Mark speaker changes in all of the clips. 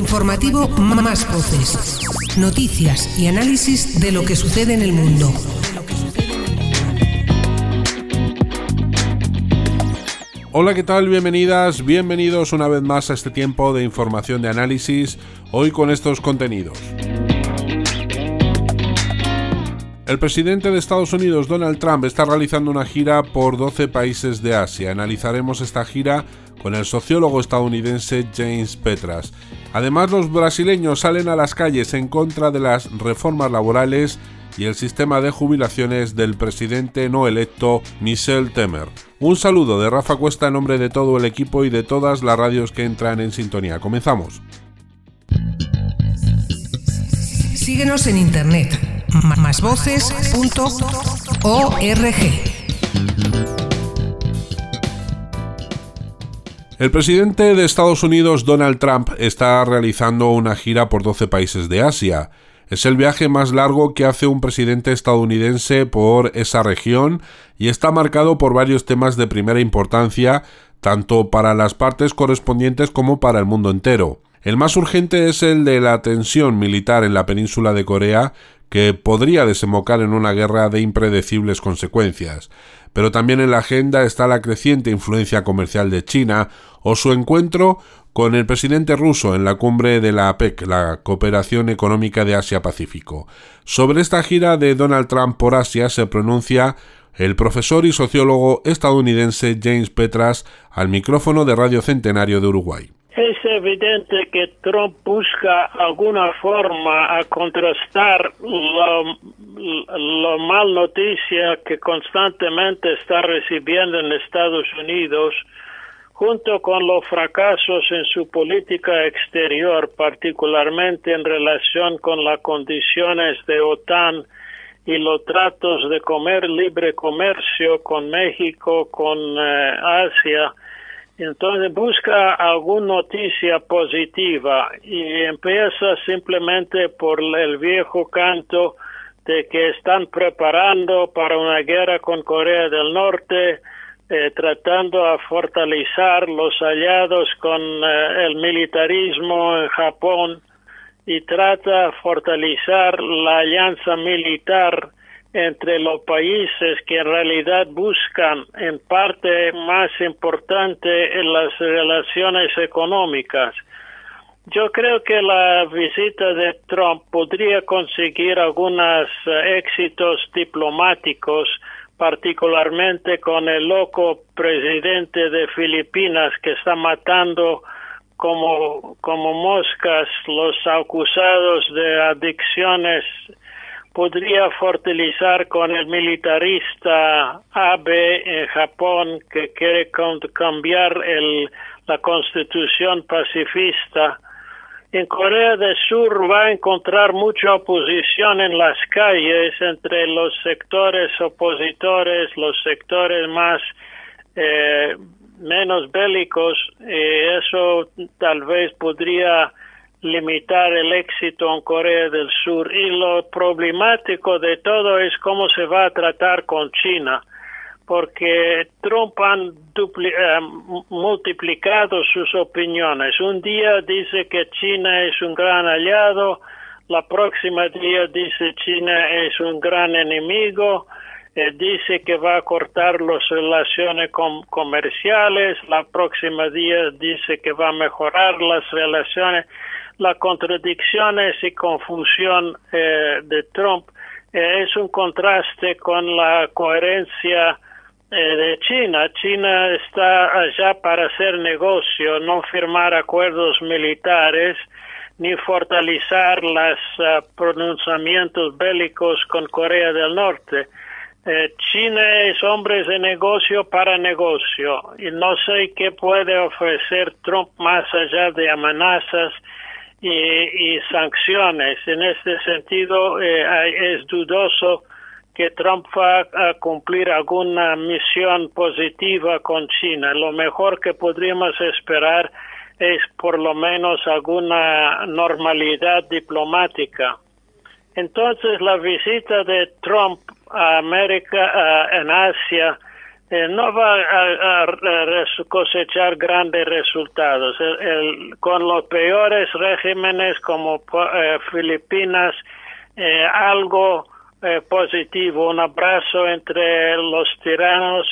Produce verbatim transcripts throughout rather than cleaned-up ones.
Speaker 1: informativo Más Voces. Noticias y análisis de lo que sucede en el mundo.
Speaker 2: Hola, ¿qué tal? Bienvenidas, bienvenidos una vez más a este tiempo de información de análisis, hoy con estos contenidos. El presidente de Estados Unidos, Donald Trump, está realizando una gira por doce países de Asia. Analizaremos esta gira con el sociólogo estadounidense James Petras. Además, los brasileños salen a las calles en contra de las reformas laborales y el sistema de jubilaciones del presidente no electo Michel Temer. Un saludo de Rafa Cuesta en nombre de todo el equipo y de todas las radios que entran en sintonía. Comenzamos.
Speaker 1: Síguenos en internet, más voces punto org.
Speaker 2: El presidente de Estados Unidos, Donald Trump, está realizando una gira por doce países de Asia. Es el viaje más largo que hace un presidente estadounidense por esa región y está marcado por varios temas de primera importancia, tanto para las partes correspondientes como para el mundo entero. El más urgente es el de la tensión militar en la península de Corea, que podría desembocar en una guerra de impredecibles consecuencias. Pero también en la agenda está la creciente influencia comercial de China o su encuentro con el presidente ruso en la cumbre de la A P E C, la Cooperación Económica de Asia-Pacífico. Sobre esta gira de Donald Trump por Asia se pronuncia el profesor y sociólogo estadounidense James Petras al micrófono de Radio Centenario de Uruguay.
Speaker 3: Es evidente que Trump busca alguna forma a contrastar la, la mal noticia que constantemente está recibiendo en Estados Unidos junto con los fracasos en su política exterior, particularmente en relación con las condiciones de OTAN y los tratos de comer libre comercio con México, con eh, Asia. Entonces busca alguna noticia positiva y empieza simplemente por el viejo canto de que están preparando para una guerra con Corea del Norte, eh, tratando de fortalecer los aliados con eh, el militarismo en Japón y trata de fortalecer la alianza militar entre los países que en realidad buscan en parte más importante en las relaciones económicas. Yo creo que la visita de Trump podría conseguir algunos uh, éxitos diplomáticos, particularmente con el loco presidente de Filipinas que está matando como, como moscas los acusados de adicciones. Podría fortalecer con el militarista Abe en Japón que quiere cambiar el, la constitución pacifista. En Corea del Sur va a encontrar mucha oposición en las calles entre los sectores opositores, los sectores más eh, menos bélicos, y eso tal vez podría limitar el éxito en Corea del Sur. Y lo problemático de todo es cómo se va a tratar con China, porque Trump ha dupli- eh, multiplicado sus opiniones. Un día dice que China es un gran aliado, la próxima día dice China es un gran enemigo, eh, dice que va a cortar las relaciones com- comerciales, la próxima día dice que va a mejorar las relaciones. Las contradicciones y confusión eh, de Trump eh, es un contraste con la coherencia eh, de China. China está allá para hacer negocio, no firmar acuerdos militares, ni fortalecer los uh, pronunciamientos bélicos con Corea del Norte. Eh, China es hombre de negocio para negocio, y no sé qué puede ofrecer Trump más allá de amenazas Y, y sanciones. En este sentido, eh, es dudoso que Trump va a cumplir alguna misión positiva con China. Lo mejor que podríamos esperar es por lo menos alguna normalidad diplomática. Entonces, la visita de Trump a América, uh, en Asia, eh, no va a, a cosechar grandes resultados. El, el, con los peores regímenes como eh, Filipinas, eh, algo eh, positivo, un abrazo entre los tiranos,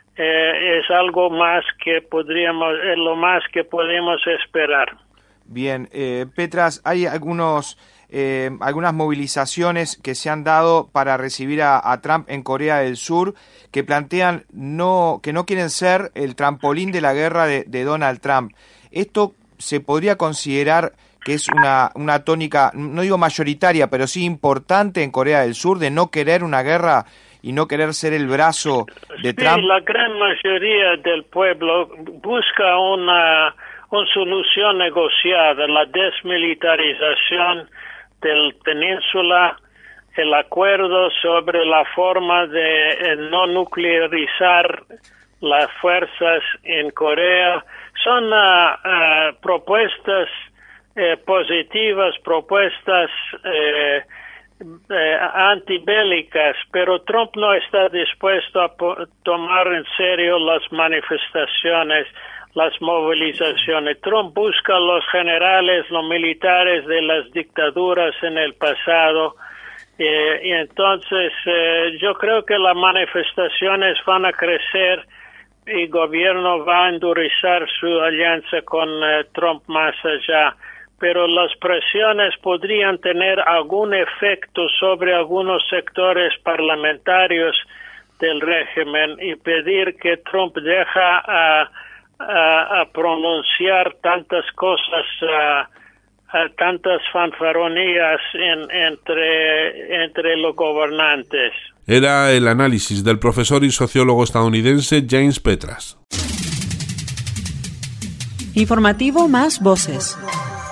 Speaker 3: eh, es algo más que podríamos, es lo más que podemos esperar.
Speaker 4: Bien, eh, Petras, hay algunos eh, algunas movilizaciones que se han dado para recibir a, a Trump en Corea del Sur que plantean no que no quieren ser el trampolín de la guerra de, de Donald Trump. ¿Esto se podría considerar que es una, una tónica, no digo mayoritaria, pero sí importante en Corea del Sur, de no querer una guerra y no querer ser el brazo de
Speaker 3: sí,
Speaker 4: Trump?
Speaker 3: La gran mayoría del pueblo busca una, una solución negociada, la desmilitarización del península, el acuerdo sobre la forma de eh, no nuclearizar las fuerzas en Corea. Son uh, uh, propuestas eh, positivas, propuestas eh, eh, antibélicas, pero Trump no está dispuesto a tomar en serio las manifestaciones, las movilizaciones. Trump busca a los generales, los militares de las dictaduras en el pasado, eh, y entonces eh, yo creo que las manifestaciones van a crecer y el gobierno va a endurecer su alianza con eh, Trump más allá, pero las presiones podrían tener algún efecto sobre algunos sectores parlamentarios del régimen y pedir que Trump deja a A, a pronunciar tantas cosas, a, a tantas fanfarronías en, entre, entre los gobernantes.
Speaker 2: Era el análisis del profesor y sociólogo estadounidense James Petras.
Speaker 5: Informativo Más Voces.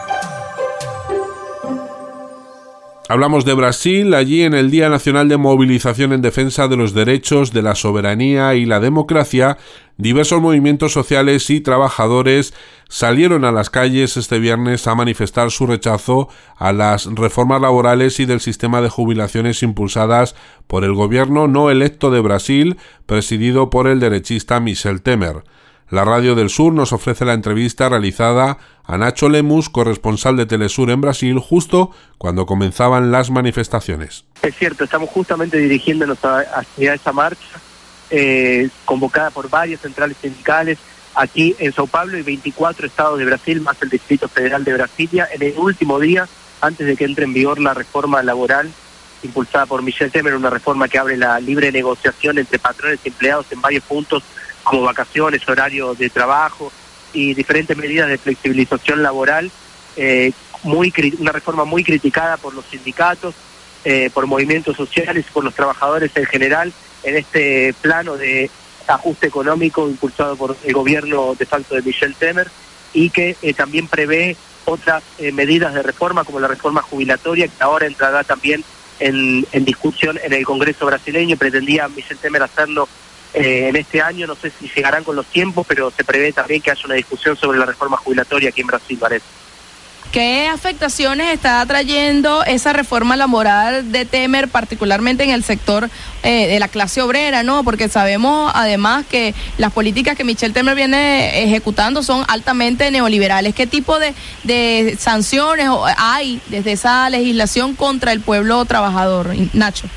Speaker 2: Hablamos de Brasil. Allí, en el Día Nacional de Movilización en Defensa de los Derechos, de la Soberanía y la Democracia, diversos movimientos sociales y trabajadores salieron a las calles este viernes a manifestar su rechazo a las reformas laborales y del sistema de jubilaciones impulsadas por el gobierno no electo de Brasil, presidido por el derechista Michel Temer. La Radio del Sur nos ofrece la entrevista realizada a Nacho Lemus, corresponsal de Telesur en Brasil, justo cuando comenzaban las manifestaciones.
Speaker 6: Es cierto, estamos justamente dirigiéndonos a, hacia esa marcha, eh, convocada por varias centrales sindicales, aquí en Sao Paulo y veinticuatro estados de Brasil, más el Distrito Federal de Brasilia, en el último día, antes de que entre en vigor la reforma laboral impulsada por Michel Temer, una reforma que abre la libre negociación entre patrones y empleados en varios puntos, como vacaciones, horario de trabajo y diferentes medidas de flexibilización laboral, eh, muy una reforma muy criticada por los sindicatos, eh, por movimientos sociales y por los trabajadores en general, en este plano de ajuste económico impulsado por el gobierno de facto de Michel Temer, y que eh, también prevé otras eh, medidas de reforma, como la reforma jubilatoria, que ahora entrará también en, en discusión en el Congreso brasileño. Pretendía Michel Temer hacerlo Eh, en este año, no sé si llegarán con los tiempos, pero se prevé también que haya una discusión sobre la reforma jubilatoria aquí en Brasil, parece.
Speaker 7: ¿Qué afectaciones está trayendo esa reforma laboral de Temer, particularmente en el sector eh, de la clase obrera, ¿no? Porque sabemos además que las políticas que Michel Temer viene ejecutando son altamente neoliberales. ¿Qué tipo de, de sanciones hay desde esa legislación contra el pueblo trabajador, Nacho?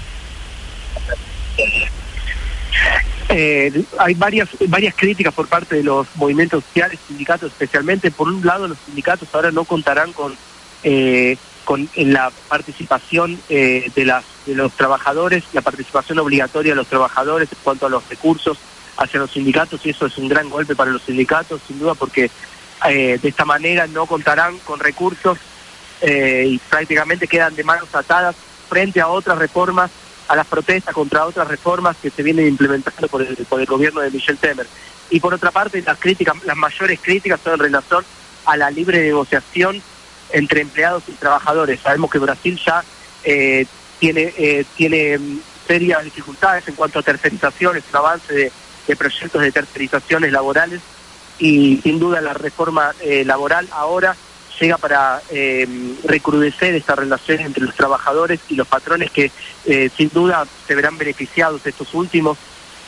Speaker 6: Eh, hay varias varias críticas por parte de los movimientos sociales, sindicatos especialmente. Por un lado, los sindicatos ahora no contarán con eh, con la participación eh, de, las, de los trabajadores, la participación obligatoria de los trabajadores en cuanto a los recursos hacia los sindicatos, y eso es un gran golpe para los sindicatos, sin duda, porque eh, de esta manera no contarán con recursos eh, y prácticamente quedan de manos atadas frente a otras reformas, a las protestas contra otras reformas que se vienen implementando por el, por el gobierno de Michel Temer. Y por otra parte, las críticas, las mayores críticas son en relación a la libre negociación entre empleados y trabajadores. Sabemos que Brasil ya eh, tiene eh, tiene serias dificultades en cuanto a tercerizaciones, un avance de, de proyectos de tercerizaciones laborales, y sin duda la reforma eh, laboral ahora llega para eh, recrudecer esta relación entre los trabajadores y los patrones, que eh, sin duda se verán beneficiados estos últimos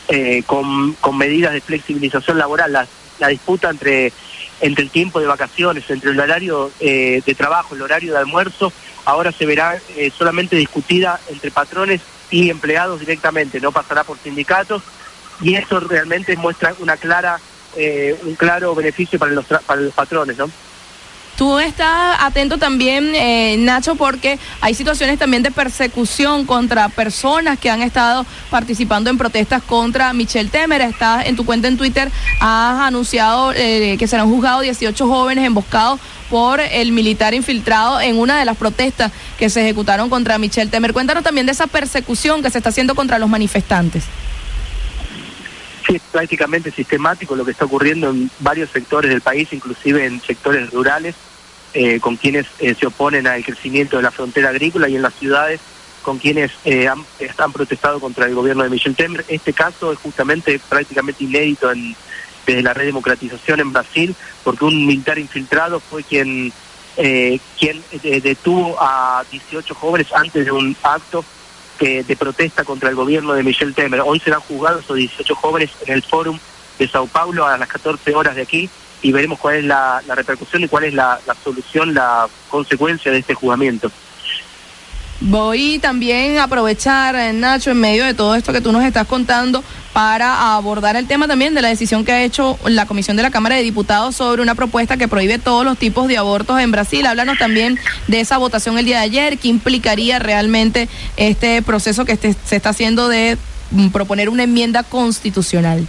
Speaker 6: eh, con, con medidas de flexibilización laboral. La, la disputa entre, entre el tiempo de vacaciones, entre el horario eh, de trabajo, el horario de almuerzo, ahora se verá eh, solamente discutida entre patrones y empleados directamente, no pasará por sindicatos, y eso realmente muestra una clara eh, un claro beneficio para los, para los patrones, ¿no?
Speaker 7: Tú estás atento también, eh, Nacho, porque hay situaciones también de persecución contra personas que han estado participando en protestas contra Michelle Temer. Estás en tu cuenta en Twitter, has anunciado eh, que serán juzgados dieciocho jóvenes emboscados por el militar infiltrado en una de las protestas que se ejecutaron contra Michelle Temer. Cuéntanos también de esa persecución que se está haciendo contra los manifestantes.
Speaker 6: Sí, es prácticamente sistemático lo que está ocurriendo en varios sectores del país, inclusive en sectores rurales, eh, con quienes eh, se oponen al crecimiento de la frontera agrícola, y en las ciudades con quienes eh, han, han protestado contra el gobierno de Michelle Temer. Este caso es justamente prácticamente inédito en, desde la redemocratización en Brasil, porque un militar infiltrado fue quien, eh, quien eh, detuvo a dieciocho jóvenes antes de un acto de protesta contra el gobierno de Michelle Temer. Hoy serán juzgados esos dieciocho jóvenes en el Fórum de Sao Paulo a las catorce horas de aquí, y veremos cuál es la, la repercusión y cuál es la, la solución, la consecuencia de este juzgamiento.
Speaker 7: Voy también a aprovechar, Nacho, en medio de todo esto que tú nos estás contando, para abordar el tema también de la decisión que ha hecho la Comisión de la Cámara de Diputados sobre una propuesta que prohíbe todos los tipos de abortos en Brasil. Háblanos también de esa votación el día de ayer, qué implicaría realmente este proceso que este, se está haciendo de mm, proponer una enmienda constitucional.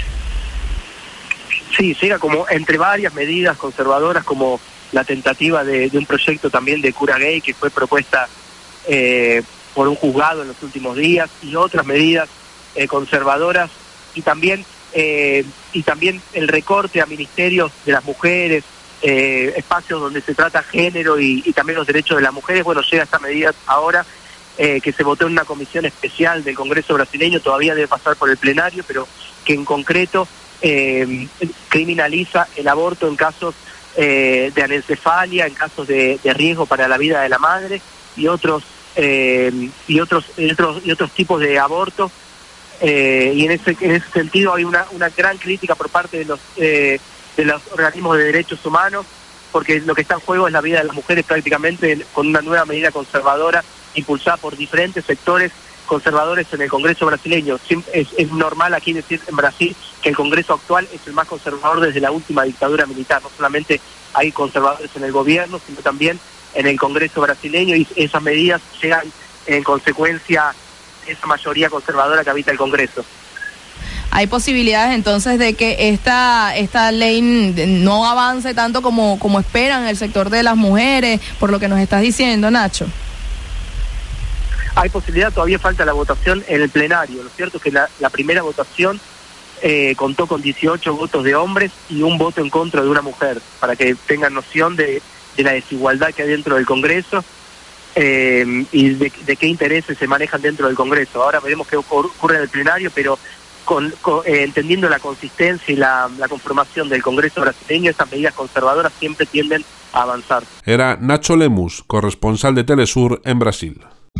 Speaker 6: Sí, llega como entre varias medidas conservadoras, como la tentativa de, de un proyecto también de cura gay que fue propuesta Eh, por un juzgado en los últimos días, y otras medidas eh, conservadoras, y también eh, y también el recorte a ministerios de las mujeres, eh, espacios donde se trata género y, y también los derechos de las mujeres. Bueno, llega esta medida ahora eh, que se votó en una comisión especial del Congreso brasileño, todavía debe pasar por el plenario, pero que en concreto eh, criminaliza el aborto en casos eh, de anencefalia, en casos de, de riesgo para la vida de la madre, y otros eh, y otros y otros y otros tipos de aborto, eh, y en ese en ese sentido hay una una gran crítica por parte de los eh, de los organismos de derechos humanos, porque lo que está en juego es la vida de las mujeres, prácticamente con una nueva medida conservadora impulsada por diferentes sectores conservadores en el Congreso brasileño. Es, es normal aquí decir en Brasil que el Congreso actual es el más conservador desde la última dictadura militar. No solamente hay conservadores en el gobierno, sino también en el Congreso brasileño, y esas medidas llegan en consecuencia de esa mayoría conservadora que habita el Congreso.
Speaker 7: ¿Hay posibilidades entonces de que esta esta ley no avance tanto como, como esperan el sector de las mujeres, por lo que nos estás diciendo, Nacho?
Speaker 6: Hay posibilidad, todavía falta la votación en el plenario. Lo cierto es que la, la primera votación eh, contó con dieciocho votos de hombres y un voto en contra de una mujer, para que tengan noción de de la desigualdad que hay dentro del Congreso, eh, y de, de qué intereses se manejan dentro del Congreso. Ahora veremos qué ocurre en el plenario, pero con, con, eh, entendiendo la consistencia y la, la conformación del Congreso brasileño, estas medidas conservadoras siempre tienden a avanzar.
Speaker 2: Era Nacho Lemus, corresponsal de Telesur en Brasil.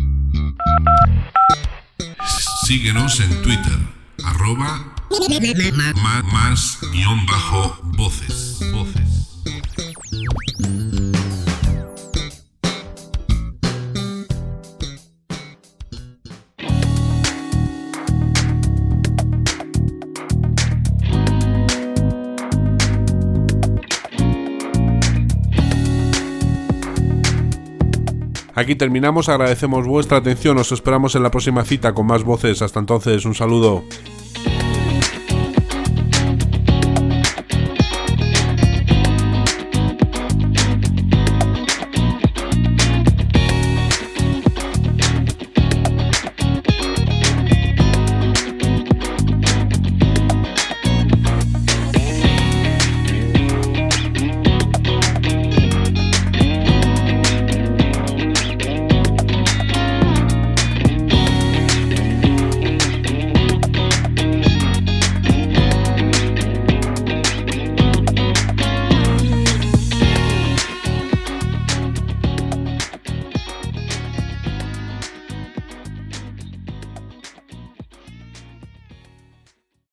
Speaker 8: Síguenos en Twitter, arroba más guión bajo voces. Voces.
Speaker 2: Aquí terminamos, agradecemos vuestra atención, os esperamos en la próxima cita con más voces. Hasta entonces, un saludo.